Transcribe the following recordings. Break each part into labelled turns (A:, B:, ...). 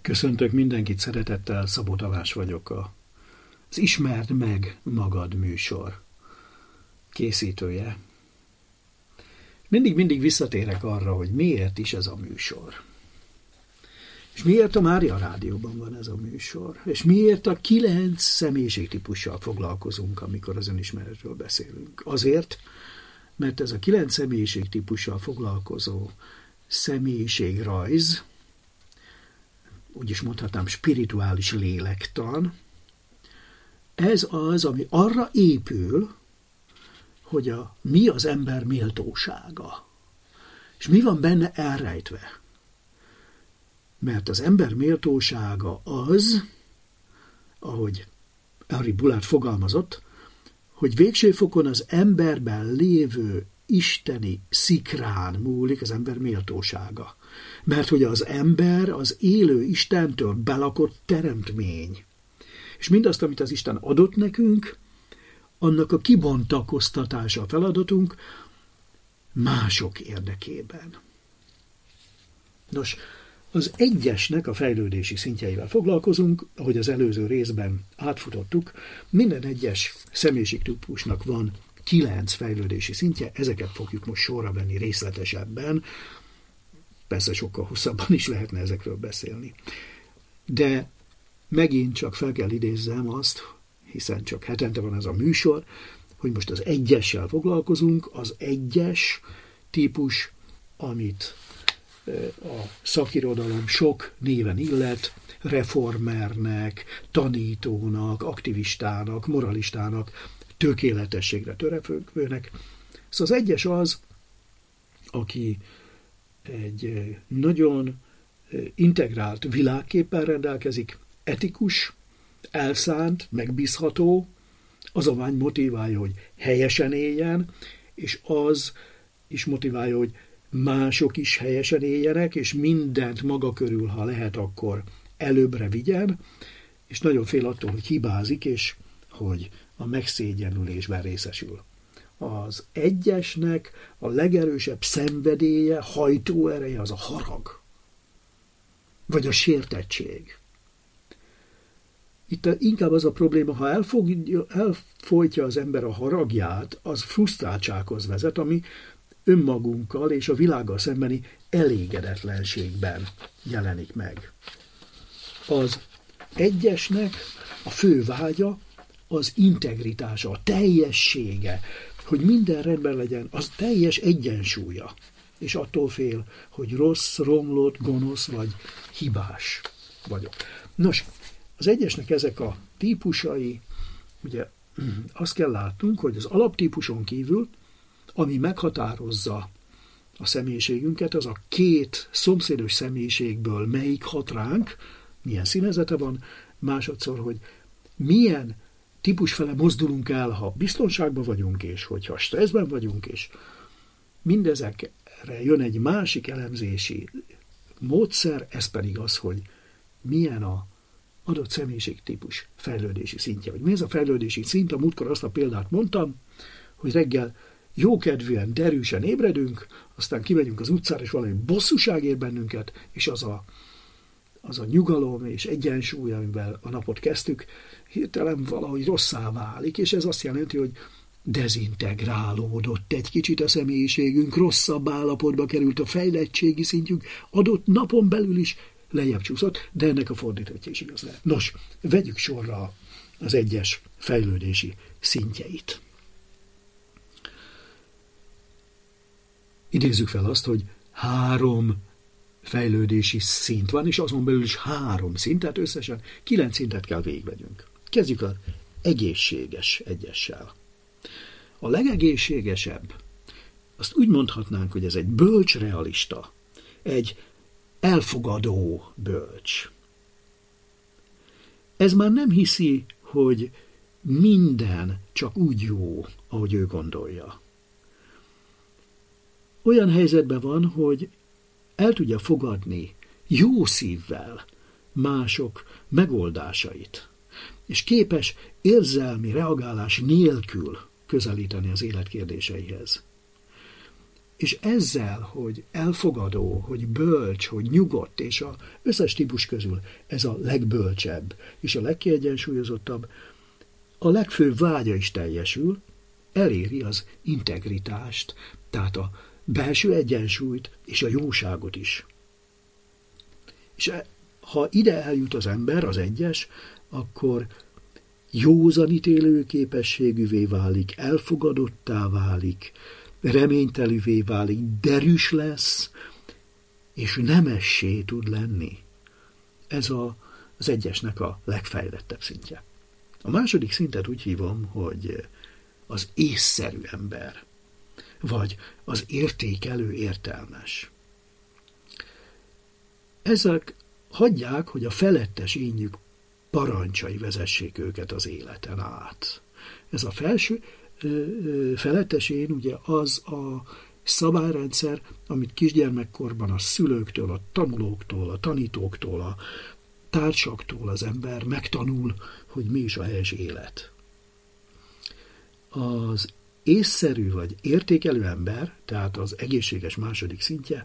A: Köszöntök mindenkit szeretettel, Szabó Tamás vagyok, az Ismerd meg magad műsor készítője. Mindig visszatérek arra, hogy miért is ez a műsor. És miért a Mária Rádióban van ez a műsor. És miért a 9 személyiségtípussal foglalkozunk, amikor az önismeretről beszélünk. Azért, mert ez a 9 személyiségtípussal foglalkozó személyiségrajz, úgy is mondhatnám, spirituális lélektan, ez az, ami arra épül, hogy mi az ember méltósága. És mi van benne elrejtve? Mert az ember méltósága az, ahogy Henri Boulard fogalmazott, hogy végső fokon az emberben lévő isteni szikrán múlik az ember méltósága. Mert hogy az ember az élő Istentől belakott teremtmény. És mindazt, amit az Isten adott nekünk, annak a kibontakoztatása a feladatunk mások érdekében. Nos, az egyesnek a fejlődési szintjeivel foglalkozunk, ahogy az előző részben átfutottuk. Minden egyes személyiségtípusnak van 9 fejlődési szintje, ezeket fogjuk most sorra venni részletesebben. Persze sokkal hosszabban is lehetne ezekről beszélni. De megint csak fel kell idézzem azt, hiszen csak hetente van ez a műsor, hogy most az egyessel foglalkozunk, az egyes típus, amit a szakirodalom sok néven illet, reformernek, tanítónak, aktivistának, moralistának, tökéletességre törekvőnek. Szóval az egyes az, aki egy nagyon integrált világképpel rendelkezik, etikus, elszánt, megbízható, az a vágy motiválja, hogy helyesen éljen, és az is motiválja, hogy mások is helyesen éljenek, és mindent maga körül, ha lehet, akkor előbbre vigyen, és nagyon fél attól, hogy hibázik, és hogy a megszégyenülésben részesül. Az egyesnek a legerősebb szenvedélye, hajtóereje az a harag, vagy a sértettség. Itt inkább az a probléma, ha elfolytja az ember a haragját, az frusztráltsághoz vezet, ami önmagunkkal és a világgal szembeni elégedetlenségben jelenik meg. Az egyesnek a fő vágya az integritása, a teljessége, hogy minden rendben legyen, az teljes egyensúlya. És attól fél, hogy rossz, romlott, gonosz vagy hibás vagyok. Nos, az egyesnek ezek a típusai, ugye azt kell látnunk, hogy az alaptípuson kívül, ami meghatározza a személyiségünket, az a 2 szomszédos személyiségből melyik hat ránk, milyen színezete van, másodszor, hogy milyen típus fele mozdulunk el, ha biztonságban vagyunk, és hogyha stresszben vagyunk, és mindezekre jön egy másik elemzési módszer, ez pedig az, hogy milyen a adott személyiségtípus fejlődési szintje. Hogy mi ez a fejlődési szint? A múltkor azt a példát mondtam, hogy reggel jókedvűen, derűsen ébredünk, aztán kimegyünk az utcára, és valami bosszúság ér bennünket, és az a nyugalom és egyensúly, amivel a napot kezdtük, hirtelen valahogy rosszá válik, és ez azt jelenti, hogy dezintegrálódott egy kicsit a személyiségünk, rosszabb állapotba került a fejlettségi szintjünk, adott napon belül is lejjebb csúszott, de ennek a fordítottja is igaz lehet. Nos, vegyük sorra az egyes fejlődési szintjeit. Idézzük fel azt, hogy 3 fejlődési szint van, és azon belül is 3 szint, tehát összesen 9 szintet kell végigvegyünk. Kezdjük az egészséges egyessel. A legegészségesebb, azt úgy mondhatnánk, hogy ez egy bölcs realista, egy elfogadó bölcs. Ez már nem hiszi, hogy minden csak úgy jó, ahogy ő gondolja. Olyan helyzetben van, hogy el tudja fogadni jó szívvel mások megoldásait, és képes érzelmi reagálás nélkül közelíteni az élet kérdéseihez. És ezzel, hogy elfogadó, hogy bölcs, hogy nyugodt, és az összes típus közül ez a legbölcsebb és a legkiegyensúlyozottabb, a legfőbb vágya is teljesül, eléri az integritást, tehát a belső egyensúlyt és a jóságot is. És ha ide eljut az ember, az egyes, akkor józanítélő képességűvé válik, elfogadottá válik, reménytelűvé válik, derűs lesz, és nemessé tud lenni. Ez az egyesnek a legfejlettebb szintje. A második szintet úgy hívom, hogy az észszerű ember, vagy az értékelő értelmes. Ezek hagyják, hogy a felettes énjük parancsai vezessék őket az életen át. Ez a felső felettes én ugye az a szabályrendszer, amit kisgyermekkorban a szülőktől, a tanulóktól, a tanítóktól, a társaktól az ember megtanul, hogy mi is a helyes élet. Az észszerű vagy értékelő ember, tehát az egészséges második szintje,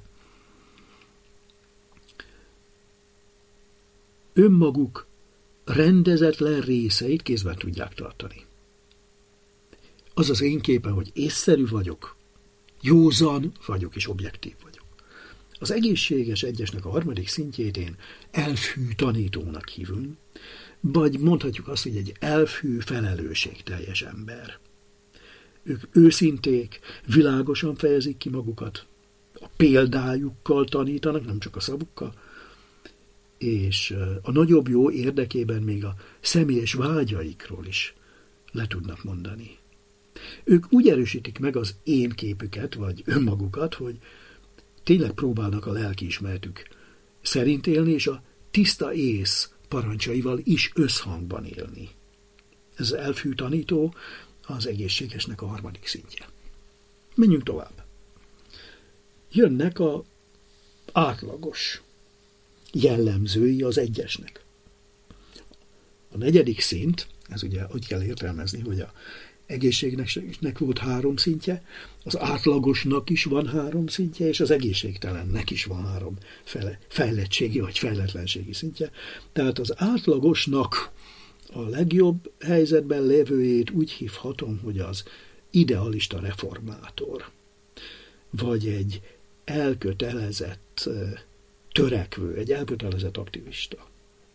A: önmaguk rendezetlen részeit kézben tudják tartani. Az az én képe, hogy észszerű vagyok, józan vagyok és objektív vagyok. Az egészséges egyesnek a harmadik szintjét én elfű tanítónak hívunk, vagy mondhatjuk azt, hogy egy elfű felelősségteljes ember. Ők őszinték, világosan fejezik ki magukat, a példájukkal tanítanak, nem csak a szavukkal, és a nagyobb jó érdekében még a személyes vágyaikról is le tudnak mondani. Ők úgy erősítik meg az én képüket, vagy önmagukat, hogy tényleg próbálnak a lelkiismeretük szerint élni, és a tiszta ész parancsaival is összhangban élni. Ez elfű tanító az egészségesnek a harmadik szintje. Menjünk tovább. Jönnek az átlagos jellemzői az egyesnek. A negyedik szint, ez ugye úgy kell értelmezni, hogy az egészségnek volt 3 szintje, az átlagosnak is van 3 szintje, és az egészségtelennek is van 3 fejlettségi vagy fejletlenségi szintje. Tehát az átlagosnak a legjobb helyzetben lévőjét úgy hívhatom, hogy az idealista reformátor, vagy egy elkötelezett törekvő, egy elkötelezett aktivista.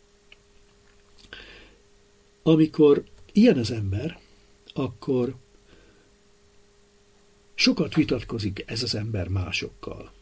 A: Amikor ilyen az ember, akkor sokat vitatkozik ez az ember másokkal.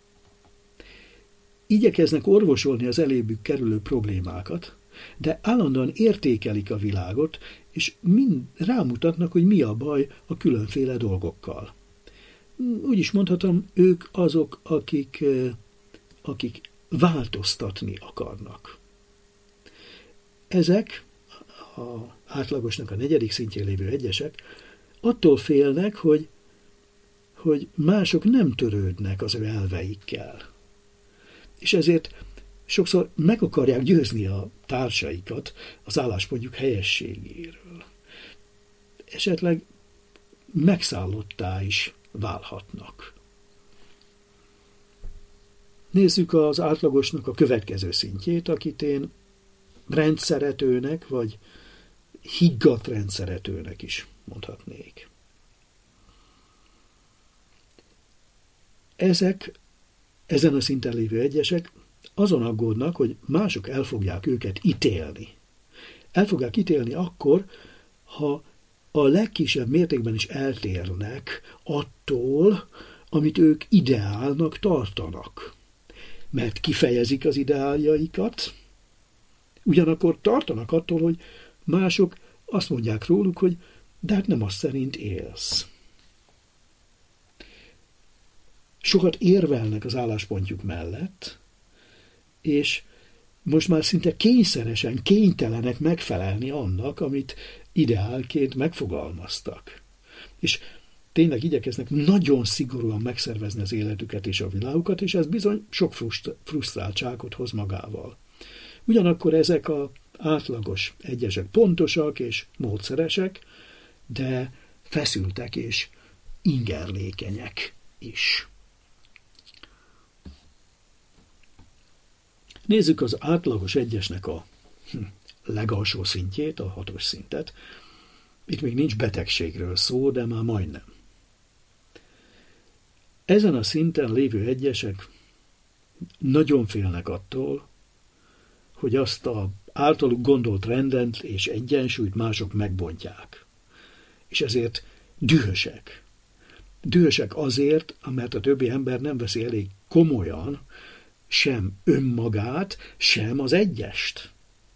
A: Igyekeznek orvosolni az elébük kerülő problémákat, de állandóan értékelik a világot, és mind rámutatnak, hogy mi a baj a különféle dolgokkal. Úgy is mondhatom, ők azok, akik változtatni akarnak. Ezek, a átlagosnak a negyedik szintjén lévő egyesek, attól félnek, hogy mások nem törődnek az ő elveikkel. És ezért sokszor meg akarják győzni a társaikat az álláspontjuk helyességéről. Esetleg megszállottá is válhatnak. Nézzük az átlagosnak a következő szintjét, akit én rendszeretőnek, vagy higgadt rendszeretőnek is mondhatnék. Ezek, ezen a szinten lévő egyesek azon aggódnak, hogy mások el fogják őket ítélni. El fogják ítélni akkor, ha a legkisebb mértékben is eltérnek attól, amit ők ideálnak tartanak. Mert kifejezik az ideáljaikat, ugyanakkor tartanak attól, hogy mások azt mondják róluk, hogy de hát nem azt szerint élsz. Sokat érvelnek az álláspontjuk mellett, és most már szinte kényszeresen kénytelenek megfelelni annak, amit ideálként megfogalmaztak. És tényleg igyekeznek nagyon szigorúan megszervezni az életüket és a világukat, és ez bizony sok frusztráltságot hoz magával. Ugyanakkor ezek az átlagos egyesek pontosak és módszeresek, de feszültek és ingerlékenyek is. Nézzük az átlagos egyesnek a legalsó szintjét, a 6-os szintet. Itt még nincs betegségről szó, de már majdnem. Ezen a szinten lévő egyesek nagyon félnek attól, hogy azt az általuk gondolt rendet és egyensúlyt mások megbontják. És ezért dühösek. Dühösek azért, mert a többi ember nem veszi elég komolyan sem önmagát, sem az egyest.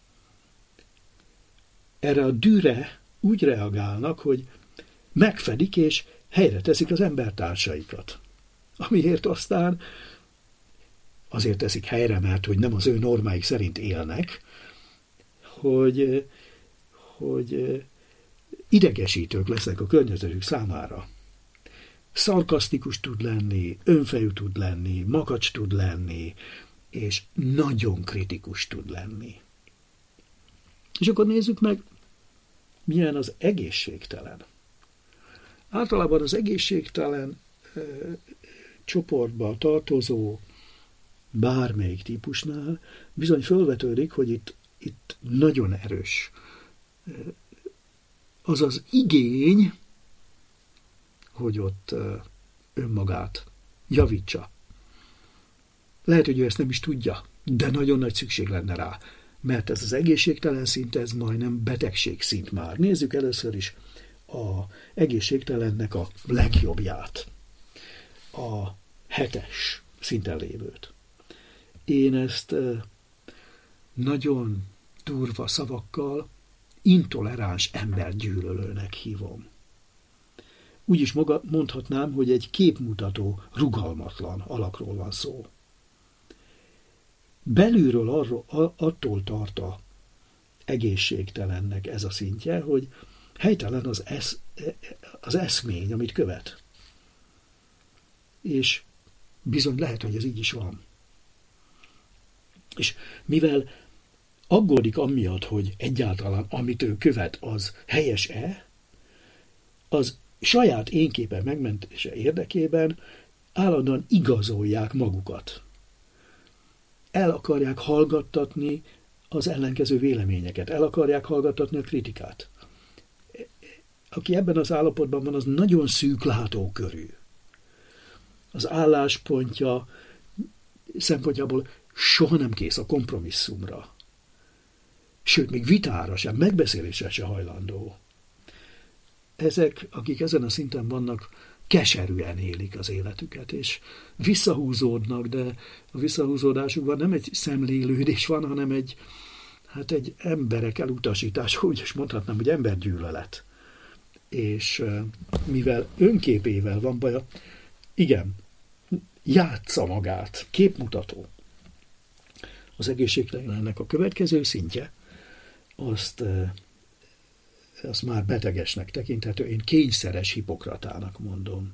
A: Erre a dűre úgy reagálnak, hogy megfedik és helyre teszik az embertársaikat. Amiért aztán azért teszik helyre, mert hogy nem az ő normáik szerint élnek, hogy idegesítők lesznek a környezetük számára. Szarkasztikus tud lenni, önfejű tud lenni, makacs tud lenni, és nagyon kritikus tud lenni. És akkor nézzük meg, milyen az egészségtelen. Általában az egészségtelen csoportba tartozó bármelyik típusnál bizony felvetődik, hogy itt nagyon erős az az igény, hogy ott önmagát javítsa. Lehet, hogy ő ezt nem is tudja, de nagyon nagy szükség lenne rá, mert ez az egészségtelen szint, ez majdnem betegség szint már. Nézzük először is az egészségtelennek a legjobbját, a 7-es szinten lévőt. Én ezt nagyon durva szavakkal intoleráns embergyűlölőnek hívom. Úgy is mondhatnám, hogy egy képmutató, rugalmatlan alakról van szó. Belülről attól tart az egészségtelennek ez a szintje, hogy helytelen az eszmény, amit követ. És bizony lehet, hogy ez így is van. És mivel aggódik amiatt, hogy egyáltalán amit ő követ, az helyes-e, az saját énképe megmentése érdekében állandóan igazolják magukat. El akarják hallgattatni az ellenkező véleményeket, el akarják hallgattatni a kritikát. Aki ebben az állapotban van, az nagyon szűk látókörű. Az álláspontja szempontjából soha nem kész a kompromisszumra. Sőt, még vitára sem, megbeszélésre sem hajlandó. Ezek, akik ezen a szinten vannak, keserűen élik az életüket, és visszahúzódnak, de a visszahúzódásukban nem egy szemlélődés van, hanem egy emberek elutasítása, úgy is mondhatnám, hogy embergyűlölet. És mivel önképével van baja, igen, játsza magát, képmutató. Az egészségtelennek a következő szintje, azt már betegesnek tekinthető, én kényszeres Hippokratának mondom.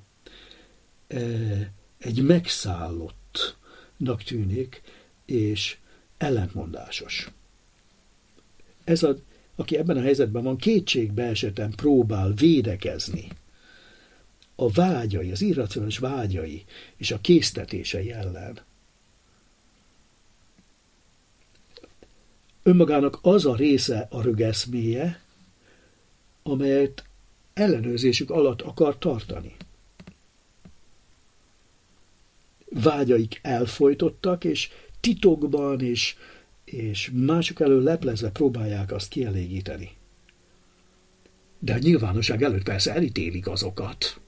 A: Egy megszállottnak tűnik, és ellentmondásos. Aki ebben a helyzetben van, kétségbe esetten próbál védekezni a vágyai, az irracionális vágyai és a késztetései ellen. Önmagának az a része a rögeszméje, amelyet ellenőrzésük alatt akar tartani. Vágyaik elfojtottak, és titokban és mások elől leplezve próbálják azt kielégíteni. De a nyilvánosság előtt persze elítélik azokat.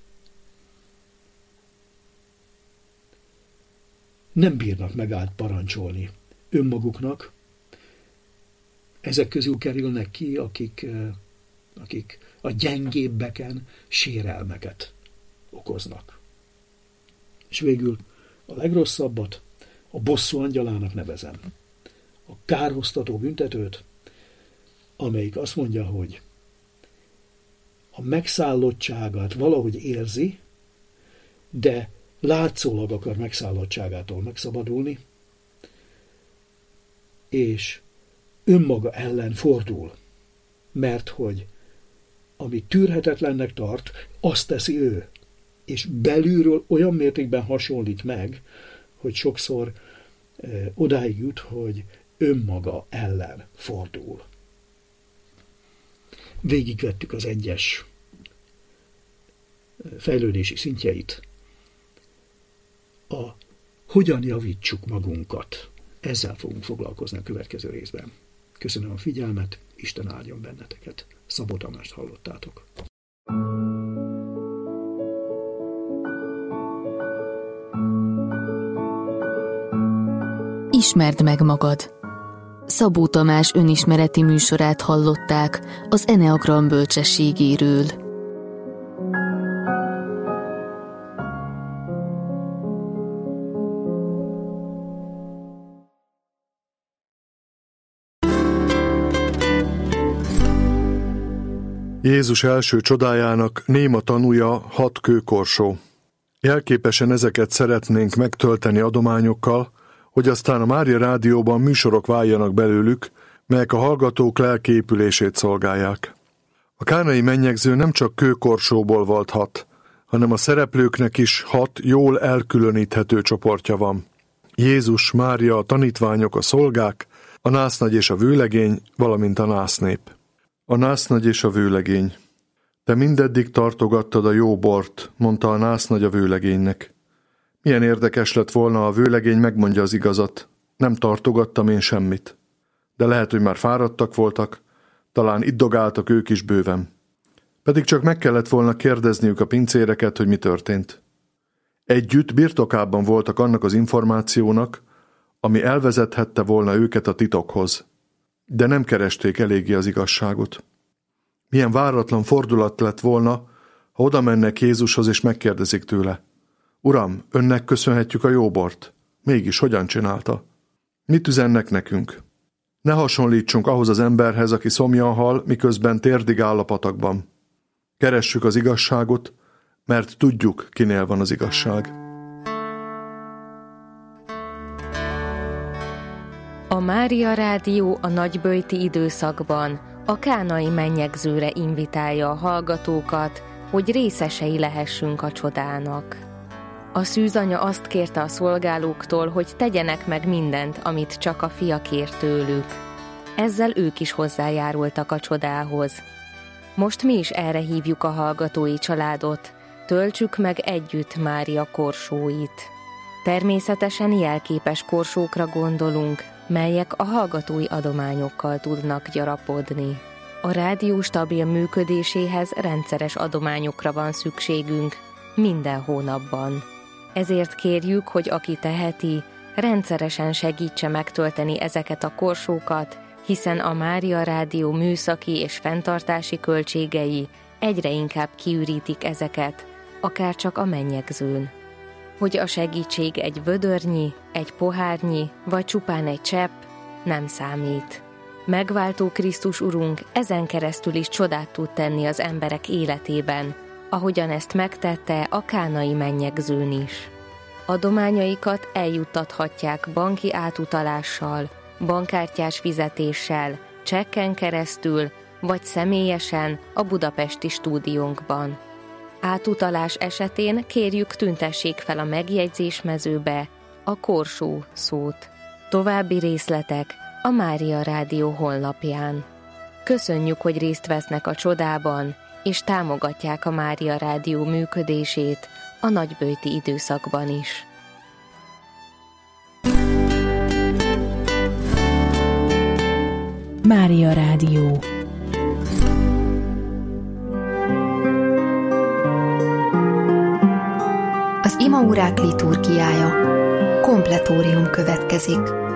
A: Nem bírnak megállt parancsolni önmaguknak. Ezek közül kerülnek ki, akik a gyengébbeken sérelmeket okoznak. És végül a legrosszabbat a bosszú angyalának nevezem. A kárhoztató büntetőt, amelyik azt mondja, hogy a megszállottságát valahogy érzi, de látszólag akar megszállottságától megszabadulni, és önmaga ellen fordul, mert hogy amit tűrhetetlennek tart, azt teszi ő, és belülről olyan mértékben hasonlít meg, hogy sokszor odáig jut, hogy önmaga ellen fordul. Végigvettük az egyes fejlődési szintjeit. Hogyan javítsuk magunkat? Ezzel fogunk foglalkozni a következő részben. Köszönöm a figyelmet, Isten áldjon benneteket. Szabó Tamást hallottátok.
B: Ismerd meg magad. Szabó Tamás önismereti műsorát hallották az Eneagram bölcsességéről.
C: Jézus első csodájának néma tanúja 6 kőkorsó. Jelképesen ezeket szeretnénk megtölteni adományokkal, hogy aztán a Mária Rádióban műsorok váljanak belőlük, melyek a hallgatók lelkiépülését szolgálják. A kánai mennyegző nem csak kőkorsóból volt 6, hanem a szereplőknek is 6 jól elkülöníthető csoportja van. Jézus, Mária, a tanítványok, a szolgák, a násznagy és a vőlegény, valamint a násznép. A násznagy és a vőlegény. Te mindeddig tartogattad a jó bort, mondta a násznagy a vőlegénynek. Milyen érdekes lett volna, ha a vőlegény megmondja az igazat. Nem tartogattam én semmit. De lehet, hogy már fáradtak voltak, talán iddogáltak ők is bőven. Pedig csak meg kellett volna kérdezniük a pincéreket, hogy mi történt. Együtt birtokában voltak annak az információnak, ami elvezethette volna őket a titokhoz. De nem keresték eléggé az igazságot. Milyen váratlan fordulat lett volna, ha oda mennek Jézushoz és megkérdezik tőle. Uram, önnek köszönhetjük a jó bort. Mégis hogyan csinálta? Mit üzennek nekünk? Ne hasonlítsunk ahhoz az emberhez, aki szomjan hal, miközben térdig áll a patakban. Keressük az igazságot, mert tudjuk, kinél van az igazság.
D: A Mária Rádió a nagyböjti időszakban a kánai mennyegzőre invitálja a hallgatókat, hogy részesei lehessünk a csodának. A szűzanya azt kérte a szolgálóktól, hogy tegyenek meg mindent, amit csak a fia kér tőlük. Ezzel ők is hozzájárultak a csodához. Most mi is erre hívjuk a hallgatói családot, töltsük meg együtt Mária korsóit. Természetesen jelképes korsókra gondolunk, melyek a hallgatói adományokkal tudnak gyarapodni. A rádió stabil működéséhez rendszeres adományokra van szükségünk, minden hónapban. Ezért kérjük, hogy aki teheti, rendszeresen segítse megtölteni ezeket a korsókat, hiszen a Mária Rádió műszaki és fenntartási költségei egyre inkább kiürítik ezeket, akár csak a mennyegzőn. Hogy a segítség egy vödörnyi, egy pohárnyi, vagy csupán egy csepp, nem számít. Megváltó Krisztus Urunk ezen keresztül is csodát tud tenni az emberek életében, ahogyan ezt megtette a kánai mennyegzőn is. Adományaikat eljuttathatják banki átutalással, bankkártyás fizetéssel, csekken keresztül, vagy személyesen a budapesti stúdiónkban. Átutalás esetén kérjük, tüntessék fel a megjegyzésmezőbe a korsó szót. További részletek a Mária Rádió honlapján. Köszönjük, hogy részt vesznek a csodában, és támogatják a Mária Rádió működését a nagyböjti időszakban is.
B: Mária Rádió.
E: Az imaórák liturgiája. Kompletórium következik.